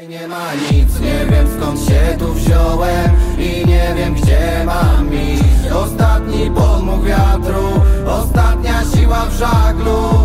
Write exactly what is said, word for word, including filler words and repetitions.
Nie ma nic, nie wiem skąd się tu wziąłem i nie wiem gdzie mam iść. Ostatni podmuch wiatru, ostatnia siła w żaglu.